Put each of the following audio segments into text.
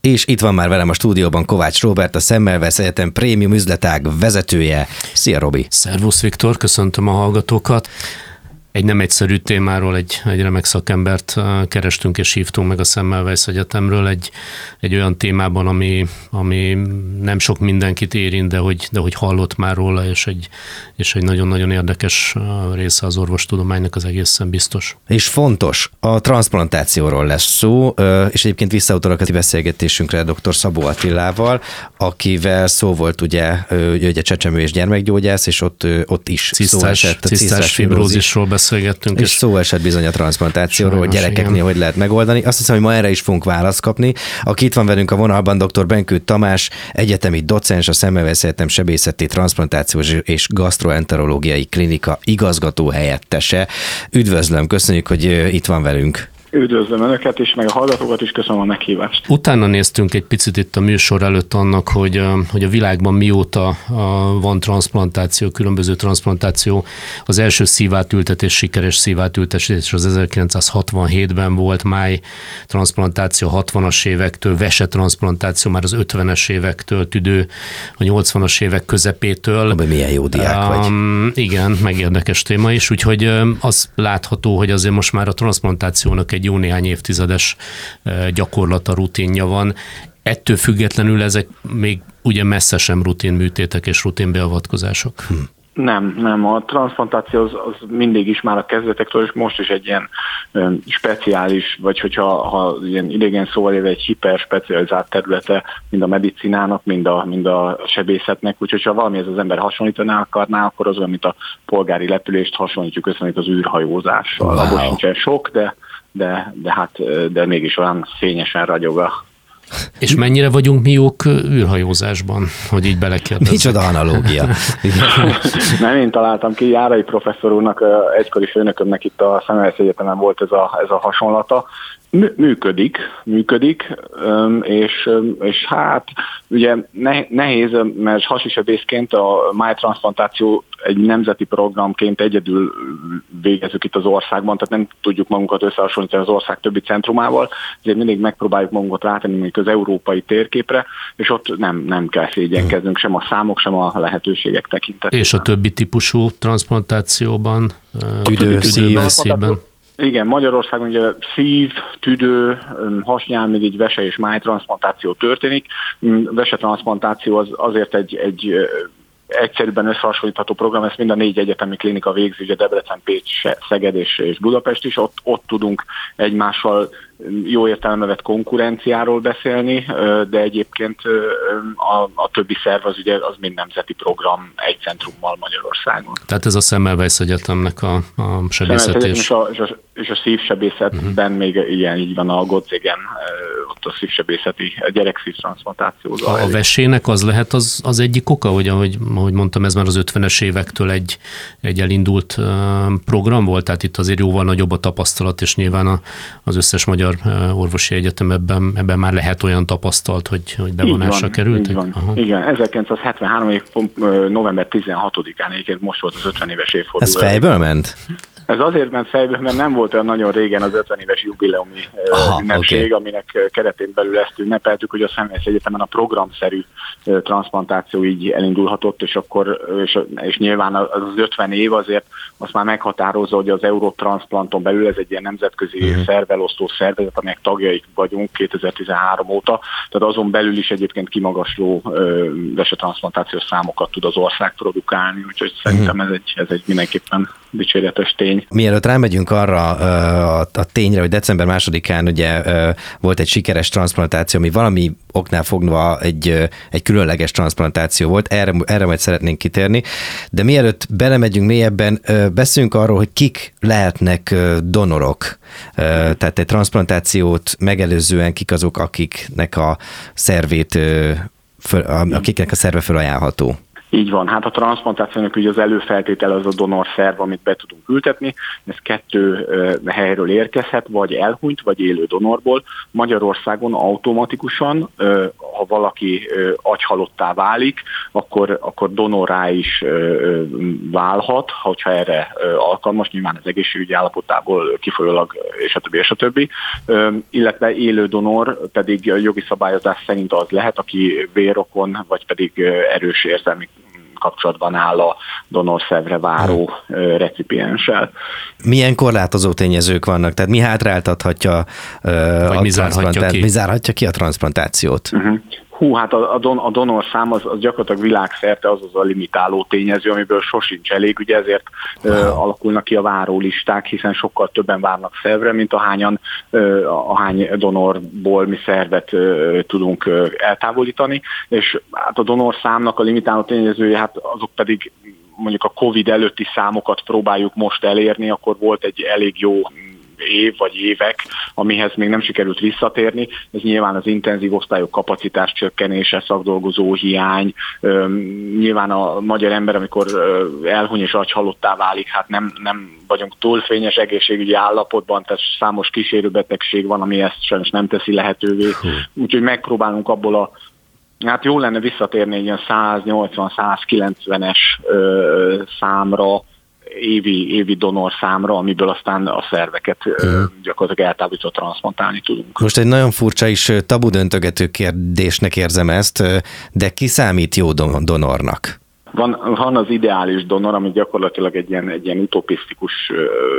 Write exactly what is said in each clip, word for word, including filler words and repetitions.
És itt van már velem a stúdióban Kovács Róbert, a Semmelweis Egyetem Prémium üzletág vezetője. Szia, Robi! Szervusz, Viktor, köszöntöm a hallgatókat. Egy nem egyszerű témáról egy, egy remek szakembert kerestünk és hívtunk meg a Semmelweis Egyetemről egy, egy olyan témában, ami, ami nem sok mindenkit érint, de hogy, de hogy hallott már róla, és egy, és egy nagyon-nagyon érdekes része az orvostudománynak, az egészen biztos. És fontos, a transzplantációról lesz szó, és egyébként visszautalok a beszélgetésünkre dr. Szabó Attilával, akivel szó volt ugye, ugye csecsemő és gyermekgyógyász, és ott, ott is cisztás, szó esett. Cisztás fibrózisról beszélgettünk. És, és szó esett bizony a transzplantációról, hogy gyerekeknél igen. Hogy lehet megoldani. Azt hiszem, hogy ma erre is fogunk választ kapni. Aki itt van velünk a vonalban, dr. Benkő Tamás, egyetemi docens, a Semmelweis Egyetem sebészeti transzplantációs és gasztroenterológiai klinika igazgató helyettese. Üdvözlöm, köszönjük, hogy itt van velünk. Üdvözlöm Önöket is, meg a hallgatókat is, köszönöm a meghívást. Utána néztünk egy picit itt a műsor előtt annak, hogy, hogy a világban mióta van transzplantáció, különböző transzplantáció. Az első szívátültetés, sikeres szívátültetés az ezerkilencszázhatvanhétben volt, máj transzplantáció hatvanas évektől, vesetranszplantáció már az ötvenes évektől, tüdő a nyolcvanas évek közepétől. Abban milyen jó diák vagy. Um, igen, meg érdekes téma is, úgyhogy az látható, hogy azért most már a transzplantációnak egy jó néhány évtizedes gyakorlata, rutinja van. Ettől függetlenül ezek még ugye messze sem rutin műtétek és rutin beavatkozások. Hm. Nem, nem. A transzplantáció az, az mindig is már a kezdetektől, és most is egy ilyen ö, speciális, vagy hogyha ha ilyen idegen szóval éve egy hiperspecializált területe mind a medicinának, mind a, mind a sebészetnek, úgyhogy ha valami ez az ember hasonlítaná akarná, akkor az olyan, mint a polgári repülést hasonlítjuk össze, mint az űrhajózással. Wow. Abban sincsen sok, de, de, de, hát, de mégis olyan fényesen ragyog a. És mennyire vagyunk mi jók űrhajózásban, hogy így belekérdezzük? Micsoda analógia. Nem én találtam ki, Járai professzor úrnak, egykori főnökömnek itt a Semmelweis Egyetemen volt ez a, ez a hasonlata. Működik, működik, és, és hát ugye nehéz, mert hasisebészként a májtranszplantáció egy nemzeti programként egyedül végezzük itt az országban, tehát nem tudjuk magunkat összehasonlítani az ország többi centrumával, ezért mindig megpróbáljuk magunkat rátenni mondjuk az európai térképre, és ott nem, nem kell szégyenkeznünk sem a számok, sem a lehetőségek tekintetében. És a többi típusú transzplantációban? Tüdő, szív, szívben? Igen, Magyarországon ugye szív, tüdő, hasnyálmirigy, vese és májtranszplantáció történik. Vesetranszplantáció az azért egy, egy egyszerűbben összehasonlítható program, ezt mind a négy egyetemi klinika végzi, ugye Debrecen, Pécs, Szeged és, és Budapest is, ott, ott tudunk egymással jó értelembe vett konkurenciáról beszélni, de egyébként a, a többi szerv az ugye az mind nemzeti program egy centrummal Magyarországon. Tehát ez a Semmelweis Egyetemnek a, a sebészet és... És a, és a, és a szívsebészetben uh-huh. még ilyen így van a Gottségen, ott a szívsebészeti, a gyerekszívtranszplantáció. A, a vesének az lehet az, az egyik oka, hogy ahogy, ahogy mondtam, ez már az ötvenes évektől egy, egy elindult program volt, tehát itt azért jóval nagyobb a tapasztalat, és nyilván a, az összes magyar orvosi egyetem ebben, ebben már lehet olyan tapasztalt, hogy, hogy bevonásra kerültek? Igen, ezerkilencszázhetvenhárom év november tizenhatodikán egyébként most volt az ötven éves évforduló. Ez fejből ment? Ez azért ment fejből, mert nem volt olyan nagyon régen az ötven éves jubileumi ünnepség, okay. Aminek keretén belül ezt ünnepeltük, hogy a Semmelweis Egyetemen a programszerű transzplantáció így elindulhatott, és akkor és, és nyilván az ötven év azért azt már meghatározza, hogy az Eurotransplanton belül ez egy ilyen nemzetközi uh-huh. szervelosztó szervezet, amelyek tagjaik vagyunk kétezer-tizenhárom óta, tehát azon belül is egyébként kimagasló vesetranszplantációs számokat tud az ország produkálni, úgyhogy uh-huh. szerintem ez egy, ez egy mindenképpen dicséretes tény. Mielőtt rámegyünk arra a, a tényre, hogy december másodikán ugye volt egy sikeres transzplantáció, ami valami oknál fogva egy, egy különleges transzplantáció volt, erre, erre majd szeretnénk kitérni, de mielőtt belemegyünk mélyebben, beszéljünk arról, hogy kik lehetnek donorok. Tehát egy transzplantációt megelőzően kik azok, akiknek a szervét, akiknek a szerve felajánlható. Így van, hát a transzplantációnak ugye az előfeltétele az a donorszerv, amit be tudunk ültetni. Ez kettő helyről érkezhet, vagy elhunyt, vagy élő donorból. Magyarországon automatikusan, ha valaki agyhalottá válik, akkor, akkor donorrá is válhat, hogyha erre alkalmas, nyilván az egészségügyi állapotából kifolyólag, és a többi, és a többi. Illetve élő donor pedig jogi szabályozás szerint az lehet, aki vérrokon, vagy pedig erős érzelmi kapcsolatban áll a donorszervre váró hmm. recipienssel. Milyen korlátozó tényezők vannak? Tehát mi hátráltathatja, Vagy a mi zárhatja ki? Mi zárhatja ki a transzplantációt? Uh-huh. Hú, hát a, a, don, a donorszám az, az gyakorlatilag világszerte az az a limitáló tényező, amiből sosincs elég, ugye ezért wow. ö, alakulnak ki a várólisták, hiszen sokkal többen várnak szervre, mint ahányan, ö, ahány donorból mi szervet ö, tudunk ö, eltávolítani, és hát a donorszámnak a limitáló tényezője, hát azok pedig mondjuk a Covid előtti számokat próbáljuk most elérni, akkor volt egy elég jó év vagy évek, amihez még nem sikerült visszatérni. Ez nyilván az intenzív osztályok kapacitás csökkenése, szakdolgozó hiány. Nyilván a magyar ember, amikor elhuny és agyhalottá válik, hát nem, nem vagyunk túlfényes egészségügyi állapotban, tehát számos kísérőbetegség van, ami ezt sajnos nem teszi lehetővé. Úgyhogy megpróbálunk abból a Hát jó lenne visszatérni egy ilyen száznyolcvan-százkilencvenes számra, évi, évi donor számra, amiből aztán a szerveket uh-huh. gyakorlatilag eltávolítva transzplantálni tudunk. Most egy nagyon furcsa és tabu döntögető kérdésnek érzem ezt, de ki számít jó donornak? Van, van az ideális donor, ami gyakorlatilag egy ilyen, egy ilyen utopisztikus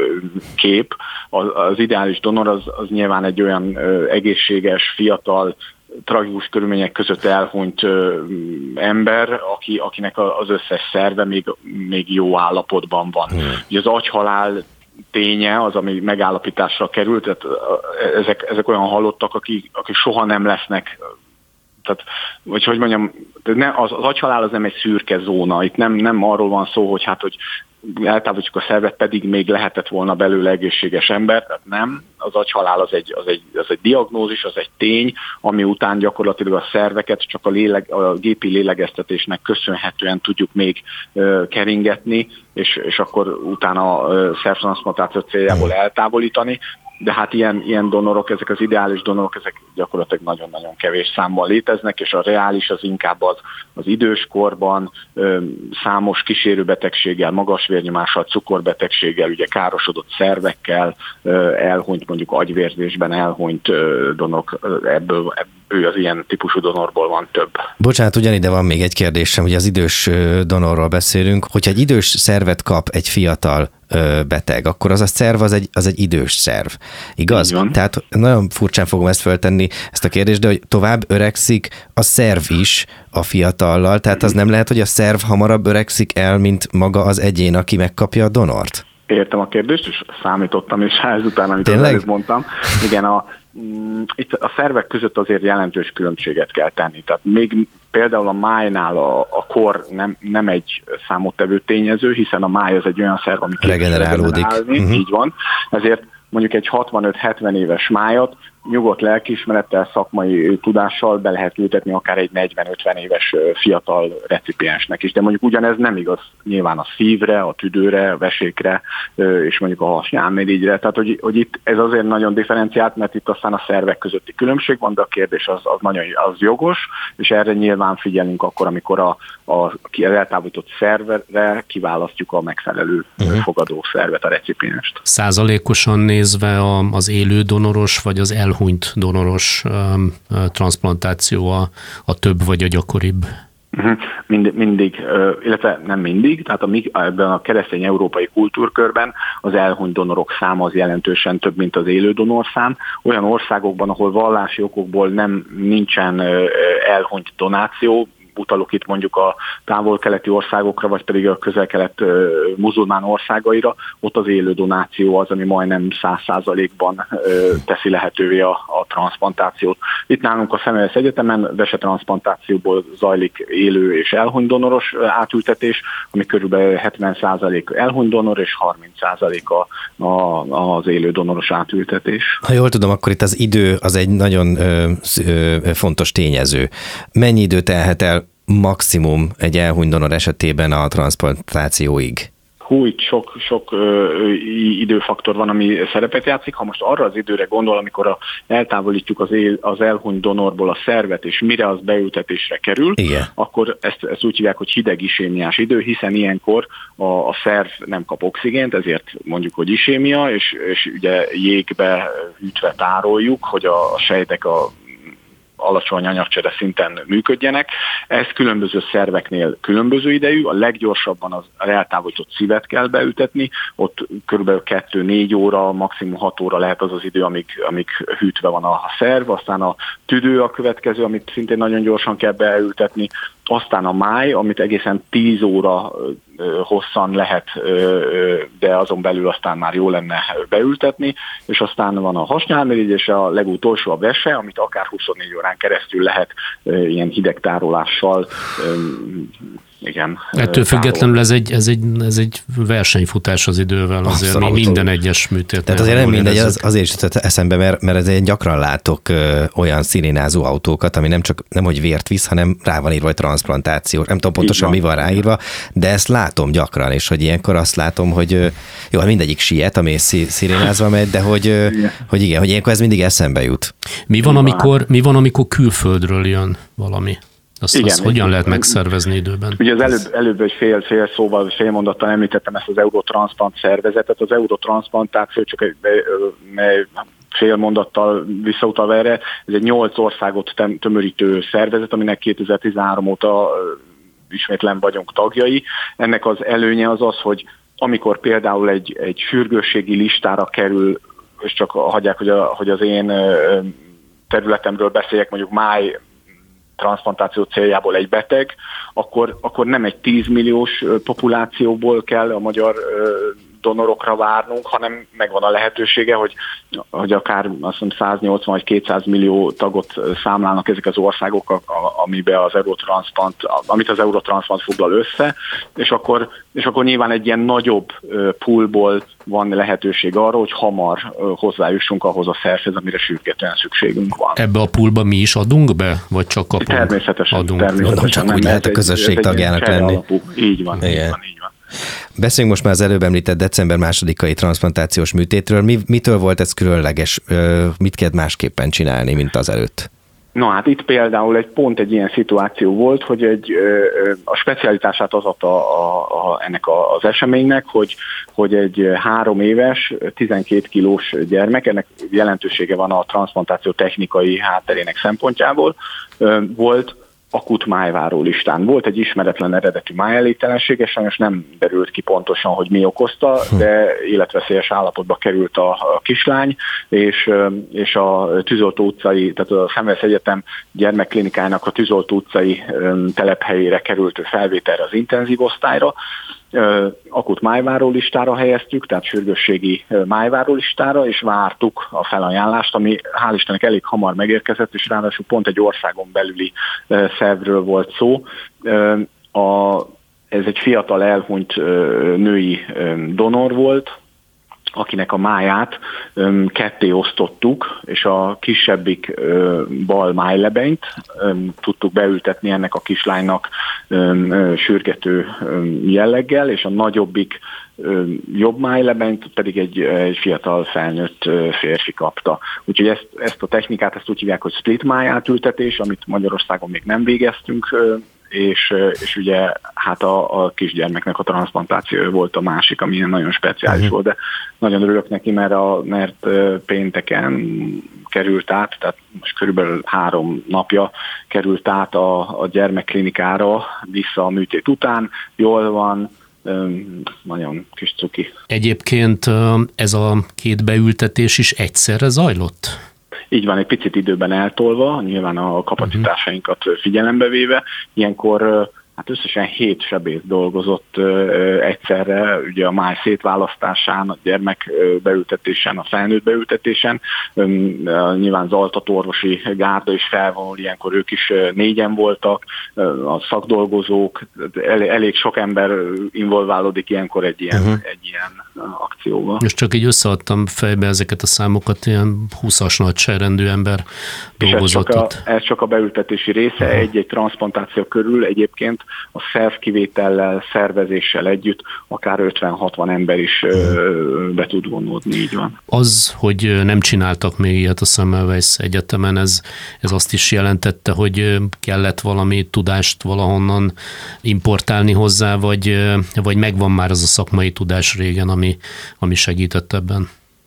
kép. Az, az ideális donor az, az nyilván egy olyan egészséges, fiatal, tragikus körülmények között elhunyt ö, ember, aki, akinek az összes szerve még, még jó állapotban van. Hmm. Ugye az agyhalál ténye az, ami megállapításra került, tehát ezek, ezek olyan halottak, akik, akik soha nem lesznek, tehát, vagy hogy mondjam, ne, az, az agyhalál az nem egy szürke zóna, itt nem, nem arról van szó, hogy hát, hogy eltávolítjuk a szervet, pedig még lehetett volna belőle egészséges ember, tehát nem. Az agyhalál az egy, az, egy, az egy diagnózis, az egy tény, ami után gyakorlatilag a szerveket csak a, léleg, a gépi lélegeztetésnek köszönhetően tudjuk még uh, keringetni, és, és akkor utána a szervtranszplantáció céljából eltávolítani. De hát ilyen, ilyen donorok, ezek az ideális donorok, ezek gyakorlatilag nagyon-nagyon kevés számban léteznek, és a reális az inkább az, az időskorban, ö, számos kísérőbetegséggel, magas vérnyomással, cukorbetegséggel, ugye károsodott szervekkel, ö, elhunyt mondjuk agyvérzésben elhunyt ö, donorok, ebből, ebből az ilyen típusú donorból van több. Bocsánat, ugyanide van még egy kérdésem, hogy az idős donorról beszélünk, hogyha egy idős szervet kap egy fiatal beteg, akkor az a szerv az egy, az egy idős szerv. Igaz? Tehát nagyon furcsán fogom ezt föltenni, ezt a kérdést, de hogy tovább öregszik a szerv is a fiatallal, tehát az nem lehet, hogy a szerv hamarabb öregszik el, mint maga az egyén, aki megkapja a donort? Értem a kérdést, és számítottam is ezután, amit az előbb mondtam. Igen, a, itt a szervek között azért jelentős különbséget kell tenni. Tehát még például a májnál a, a kor nem, nem egy számottevő tényező, hiszen a máj az egy olyan szerv, ami regenerálódik. Uh-huh. Így van. Ezért mondjuk egy hatvanöt-hetven éves májat nyugodt lelkiismerettel, szakmai tudással be lehet ültetni akár egy negyven-ötven éves fiatal recipiensnek is. De mondjuk ugyanez nem igaz nyilván a szívre, a tüdőre, a vesékre, és mondjuk a hasnyálmirigyre. Tehát, hogy, hogy itt ez azért nagyon differenciált, mert itt aztán a szervek közötti különbség van, de a kérdés az, az nagyon az jogos, és erre nyilván figyelünk akkor, amikor a, a, az eltávolított szervre kiválasztjuk a megfelelő uh-huh. fogadó szervet, a recipienst. Százalékosan nézve a, az élő donoros, vagy az el elhunyt donoros um, transzplantáció a, a több vagy a gyakoribb? Uh-huh. Mind, mindig, illetve nem mindig, tehát a, ebben a keresztény európai kultúrkörben az elhunyt donorok száma az jelentősen több, mint az élő donorszám. Olyan országokban, ahol vallási okokból nem nincsen elhunyt donáció, utalok itt mondjuk a távol-keleti országokra, vagy pedig a közel-kelet muzulmán országaira, ott az élő donáció az, ami majdnem száz százalékban teszi lehetővé a, a transzplantációt. Itt nálunk a Semmelweis Egyetemen vesetranszplantációból zajlik élő és elhunyt donoros átültetés, ami körülbelül hetven százalék elhunyt donor és harminc százalék a, a, az élő donoros átültetés. Ha jól tudom, akkor itt az idő az egy nagyon ö, ö, fontos tényező. Mennyi idő telhet el maximum egy elhunyt donor esetében a transzplantációig? Hú, itt sok, sok ö, időfaktor van, ami szerepet játszik. Ha most arra az időre gondol, amikor a, eltávolítjuk az, él, az elhunyt donorból a szervet, és mire az beültetésre kerül, igen, akkor ezt, ezt úgy hívják, hogy hideg isémiás idő, hiszen ilyenkor a, a szerv nem kap oxigént, ezért mondjuk, hogy isémia, és, és ugye jégbe hűtve tároljuk, hogy a, a sejtek a alacsony anyagcsere szinten működjenek. Ez különböző szerveknél különböző idejű, a leggyorsabban az eltávolított szívet kell beültetni, ott körülbelül kettő-négy óra, maximum hat óra lehet az az idő, amíg, amíg hűtve van a szerv, aztán a tüdő a következő, amit szintén nagyon gyorsan kell beültetni, aztán a máj, amit egészen tíz óra hosszan lehet, de azon belül aztán már jó lenne beültetni, és aztán van a hasnyálmirigy, és a legutolsó a vese, amit akár huszonnégy órán keresztül lehet ilyen hidegtárolással, igen. Ettől függetlenül ez egy, ez, egy, ez egy versenyfutás az idővel, azért mi minden egyes műtét. Tehát azért nem mindegy, az, azért is jutott eszembe, mert, mert azért gyakran látok ö, olyan szirénázó autókat, ami nem csak nem hogy vért visz, hanem rá van írva, hogy transzplantáció. Nem tudom pontosan van, mi van ráírva, de ezt látom gyakran, és hogy ilyenkor azt látom, hogy ö, jó, mindegyik siet, ami szirénázva megy, de hogy, ö, igen. hogy igen, hogy ilyenkor ez mindig eszembe jut. Mi van, amikor, mi van, amikor külföldről jön valami? Azt, igen, azt hogyan lehet megszervezni időben? Ugye az előbb, előbb egy fél, fél szóval, fél mondattal említettem ezt az Eurotransplant szervezetet. Az Eurotransplantáció, csak egy, egy fél mondattal visszautalva erre, ez egy nyolc országot tömörítő szervezet, aminek kétezer-tizenhárom óta ismétlen vagyunk tagjai. Ennek az előnye az az, hogy amikor például egy, egy sürgősségi listára kerül, és csak hagyják, hogy, a, hogy az én területemről beszéljek, mondjuk máj transzplantáció céljából egy beteg, akkor, akkor nem egy tíz milliós populációból kell a magyar donorokra várnunk, hanem megvan a lehetősége, hogy, hogy akár azt mondom, száznyolcvan vagy kétszáz millió tagot számlálnak ezek az országok, amiben az Eurotransplant, amit az Eurotransplant foglal össze, és akkor, és akkor nyilván egy ilyen nagyobb poolból van lehetőség arra, hogy hamar hozzájussunk ahhoz a szervhez, amire sürgetően szükségünk van. Ebbe a poolba mi is adunk be, vagy csak kapunk? Természetesen. Adunk. természetesen csak nem úgy lehet a közösség tagjának lenni. Alapú. Így van, így van, így van. Beszéljünk most már az előbb említett december másodikai transzplantációs műtétről. Mi, mitől volt ez különleges? Mit kell másképpen csinálni, mint az előtt? Na hát itt például egy pont egy ilyen szituáció volt, hogy egy, a specialitását az adta a, a, ennek a, az eseménynek, hogy, hogy egy három éves, tizenkét kilós gyermek, ennek jelentősége van a transzplantáció technikai hátterének szempontjából, volt akut májváró listán. Volt egy ismeretlen eredetű májelégtelenség, és sajnos nem derült ki pontosan, hogy mi okozta, de életveszélyes állapotba került a, a kislány, és, és a Tűzoltó utcai, tehát a Szemmelweis Egyetem gyermekklinikájának a Tűzoltó utcai telephelyére került felvételre az intenzív osztályra. Akut májváró listára helyeztük, tehát sürgősségi májváró listára, és vártuk a felajánlást, ami hál' Istennek elég hamar megérkezett, és ráadásul pont egy országon belüli szervről volt szó. A, ez egy fiatal elhunyt női donor volt, akinek a máját öm, ketté osztottuk, és a kisebbik öm, bal májlebenyt öm, tudtuk beültetni ennek a kislánynak öm, öm, sürgető öm, jelleggel, és a nagyobbik öm, jobb májlebenyt pedig egy, egy fiatal felnőtt öm, férfi kapta. Úgyhogy ezt, ezt a technikát ezt úgy hívják, hogy split májátültetés, amit Magyarországon még nem végeztünk, öm, és, és ugye hát a, a kisgyermeknek a transzplantáció volt a másik, ami nagyon speciális uh-huh. volt, de nagyon örülök neki, mert, a, mert pénteken került át, tehát most körülbelül három napja került át a, a gyermekklinikára vissza a műtét után, jól van, nagyon kis cuki. Egyébként ez a két beültetés is egyszerre zajlott? Így van, egy picit időben eltolva, nyilván a kapacitásainkat figyelembe véve. Ilyenkor hát összesen hét sebész dolgozott egyszerre, ugye a máj szétválasztásán, a gyermek beültetésen, a felnőtt beültetésen. Nyilván az altatorvosi gárda is felvonul, ilyenkor ők is négyen voltak, a szakdolgozók, elég sok ember involválódik ilyenkor egy ilyen, uh-huh. egy ilyen akcióba. És csak így összeadtam fejbe ezeket a számokat, ilyen húszas nagyságrendű ember dolgozott ez csak, ott. A, ez csak a beültetési része, uh-huh. egy-egy transzplantáció körül egyébként a szervkivétellel, szervezéssel együtt akár ötven-hatvan ember is be tud vonódni, így van. Az, hogy nem csináltak még ilyet a Semmelweis Egyetemen, ez, ez azt is jelentette, hogy kellett valami tudást valahonnan importálni hozzá, vagy, vagy megvan már az a szakmai tudás régen, ami, ami segített ebben?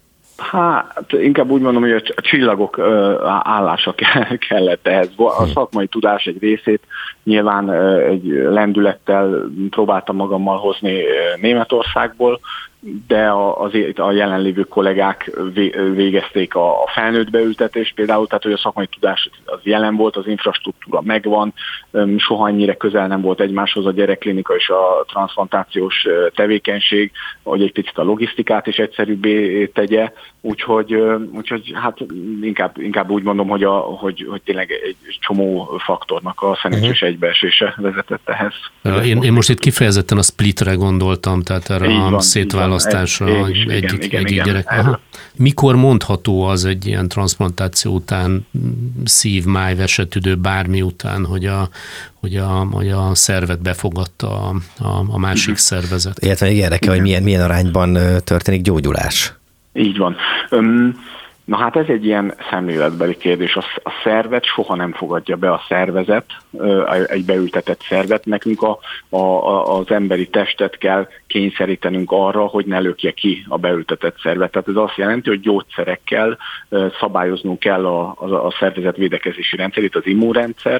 Hát inkább úgy mondom, hogy a csillagok állása kellett ehhez. A szakmai tudás egy részét nyilván egy lendülettel próbáltam magammal hozni Németországból, de az, a jelenlévő kollégák végezték a felnőtt beültetést például, tehát hogy a szakmai tudás az jelen volt, az infrastruktúra megvan, soha annyira közel nem volt egymáshoz a gyerekklinika és a transzplantációs tevékenység, hogy egy picit a logisztikát is egyszerűbbé tegye, úgyhogy, úgyhogy hát inkább, inkább úgy mondom, hogy, a, hogy, hogy tényleg egy csomó faktornak a szerencsés uh-huh. egybeesése vezetett ehhez. Én, én most itt kifejezetten a splitre gondoltam, tehát erre így a van, szétválasztásra egy, egyik, igen, egyik igen, gyerek. Igen. Mikor mondható az egy ilyen transzplantáció után, szív, máj, vesetüdő, bármi után, hogy a, hogy a, hogy a szervet befogadta a, a, a másik uh-huh. szervezet? Illetve érdekel, hogy milyen, milyen arányban történik gyógyulás. Így van. Um, Na hát ez egy ilyen szemléletbeli kérdés. A szervet soha nem fogadja be a szervezet, egy beültetett szervet. Nekünk a, a, az emberi testet kell kényszerítenünk arra, hogy ne lökje ki a beültetett szervet. Tehát ez azt jelenti, hogy gyógyszerekkel szabályoznunk kell a, a, a szervezet védekezési rendszerét, az immunrendszert,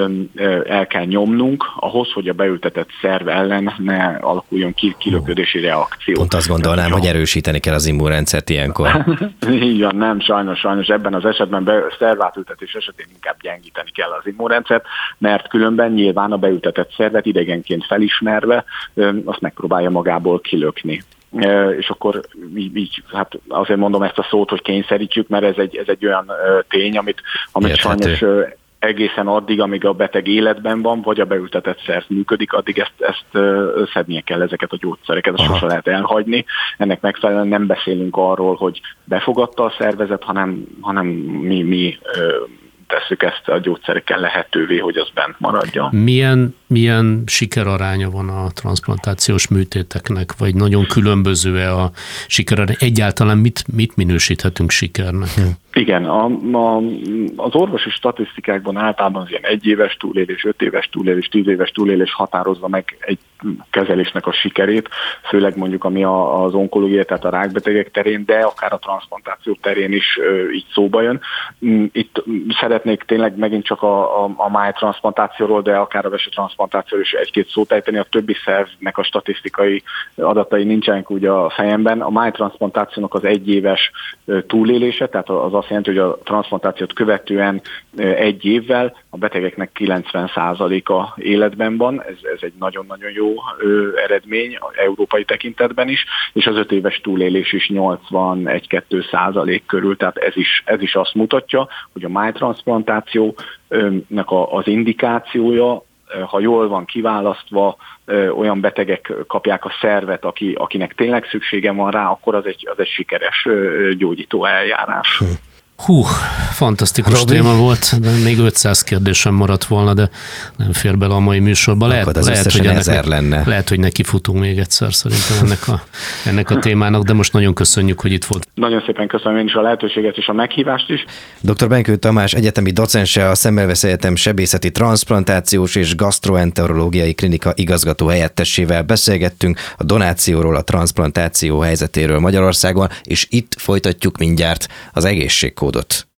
el kell nyomnunk ahhoz, hogy a beültetett szerv ellen ne alakuljon ki kilöködési reakció. Pont azt gondolnám, hogy erősíteni kell az immunrendszert ilyenkor. Így van, nem, sajnos, sajnos ebben az esetben be, szervátültetés esetén inkább gyengíteni kell az immunrendszert, mert különben nyilván a beültetett szervet idegenként felismerve azt megpróbálja magából kilökni. És akkor így, így, hát azért mondom ezt a szót, hogy kényszerítjük, mert ez egy, ez egy olyan tény, amit, amit sajnos egészen addig, amíg a beteg életben van, vagy a beültetett szerv működik, addig ezt, ezt szednie kell ezeket a gyógyszereket, ezt sose lehet elhagyni. Ennek megfelelően nem beszélünk arról, hogy befogadta a szervezet, hanem, hanem mi, mi tesszük ezt a gyógyszerekkel lehetővé, hogy az bent maradjon. Milyen, milyen sikeraránya van a transzplantációs műtéteknek, vagy nagyon különböző-e a sikerarány? Egyáltalán mit, mit minősíthetünk sikernek? Hm. Igen, a, a, az orvosi statisztikákban általában az ilyen egyéves túlélés, öt éves túlélés, tíz éves túlélés határozza meg egy kezelésnek a sikerét, főleg mondjuk ami a, az onkológia, tehát a rákbetegek terén, de akár a transzplantáció terén is ö, így szóba jön. Itt szeretnék tényleg megint csak a, a, a májtranszplantációról, de akár a vesetranszplantációról is egy-két szót ejteni, a többi szervnek a statisztikai adatai nincsenek ugye a fejemben. A májtranszplantációnak az egyéves túlélése, tehát az azt jelenti, hogy a transzplantációt követően egy évvel a betegeknek kilencven százaléka életben van, ez, ez egy nagyon-nagyon jó ö, eredmény európai tekintetben is, és az öt éves túlélés is nyolcvanegy-kettő százalék körül, tehát ez is, ez is azt mutatja, hogy a májtranszplantációnak az indikációja, ha jól van kiválasztva, olyan betegek kapják a szervet, aki, akinek tényleg szüksége van rá, akkor az egy, az egy sikeres gyógyító eljárás. Hú, fantasztikus Robi. Téma volt, de még ötszáz kérdésem maradt volna, de nem fér bele a mai műsorba. Lehet, lehet, hogy, ennek, lenne. lehet hogy neki futunk még egyszer szerintem ennek a, ennek a témának, de most nagyon köszönjük, hogy itt volt. Nagyon szépen köszönöm én is a lehetőséget és a meghívást is. doktor Benkő Tamás egyetemi docense, a Semmelweis Egyetem sebészeti transzplantációs és gasztroenterológiai klinika igazgató helyettesével beszélgettünk a donációról, a transzplantáció helyzetéről Magyarországon, és itt folytatjuk mindjárt az egészségkódot.